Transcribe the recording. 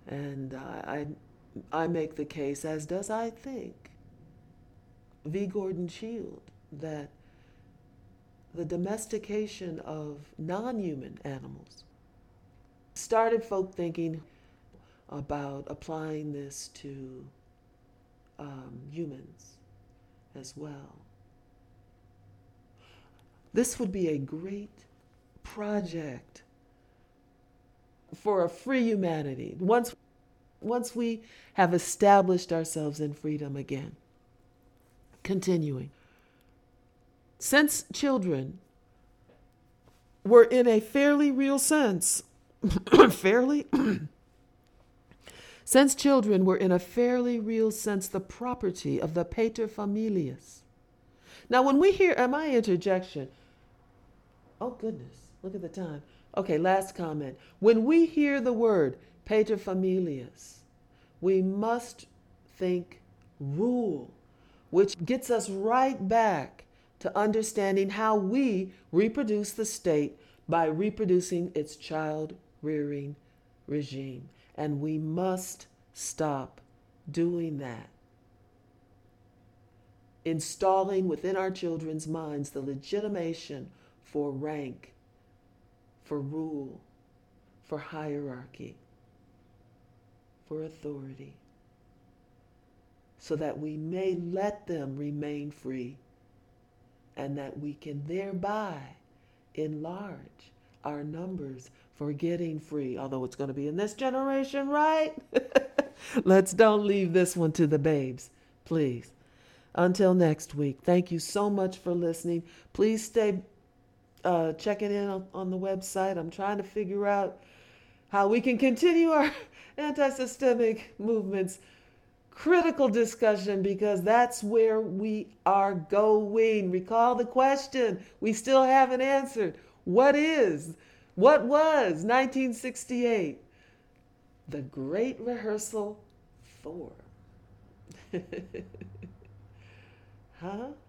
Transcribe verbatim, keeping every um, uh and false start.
And I, I, I make the case, as does I think V. Gordon Childe, that the domestication of non-human animals started folk thinking about applying this to um, humans as well. This would be a great project for a free humanity once, once we have established ourselves in freedom again. Continuing. Since children were in a fairly real sense, fairly, since children were in a fairly real sense the property of the pater familias. Now, when we hear, am I interjection? Oh, goodness, look at the time. Okay, last comment. When we hear the word pater familias, we must think rule, which gets us right back to understanding how we reproduce the state by reproducing its child rearing regime. And we must stop doing that. Installing within our children's minds the legitimation for rank, for rule, for hierarchy, for authority, so that we may let them remain free, and that we can thereby enlarge our numbers for getting free, although it's going to be in this generation, right? Let's don't leave this one to the babes, please. Until next week, thank you so much for listening. Please stay uh, checking in on, on the website. I'm trying to figure out how we can continue our anti-systemic movements critical discussion, because that's where we are going. Recall the question we still haven't answered. What is, what was nineteen sixty-eight? The Great Rehearsal for? Huh?